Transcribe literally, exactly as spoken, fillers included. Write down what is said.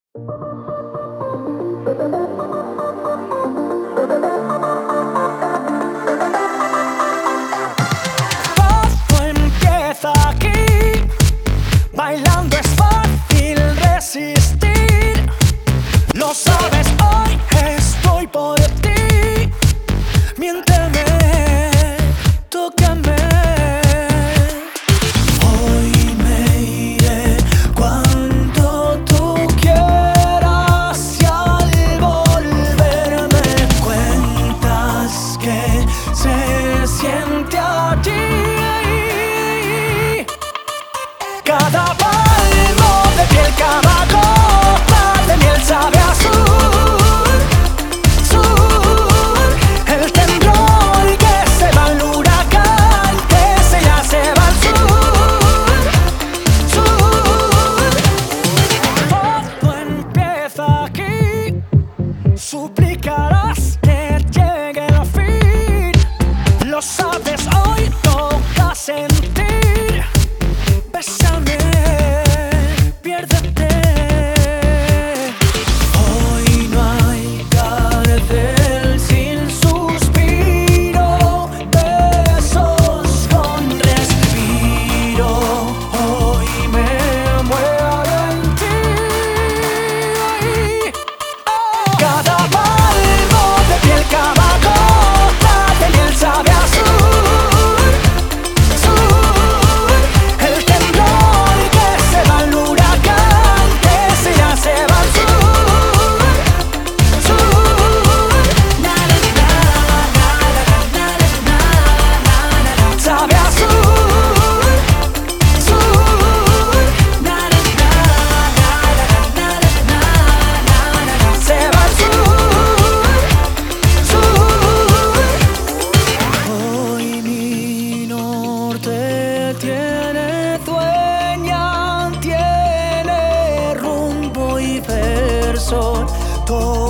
Todo empieza aquí, bailando es fácil resistir. Lo sabes, hoy estoy por ti. Miénteme, tócame. Hoy me iré cuando tú quieras y al volver me cuentas que se siente allí. Cada palmo de piel, cada gota de miel sabe a sur, sur. El temblor que se va al huracán, que se ya se va al sur, sur. Todo empieza aquí, suplicarás que llegue el fin. Lo sabes, hoy toca sentir. Bésame, piérdete. Hoy no hay cárcel sin suspiro, besos con respiro. Hoy me muero en ti. Oh. Cada palmo de piel, cada gota de miel sabe a sur, sur. El temblor que se va al huracán, que se ya se va al sur, sur. Na, na, na, na, na, na, na, na. Sabe a sur, sur. Na, na, na, na, na, na, na. Se va al sur, sur. Hoy mi norte tiene dueña, tiene rumbo y verso. Todo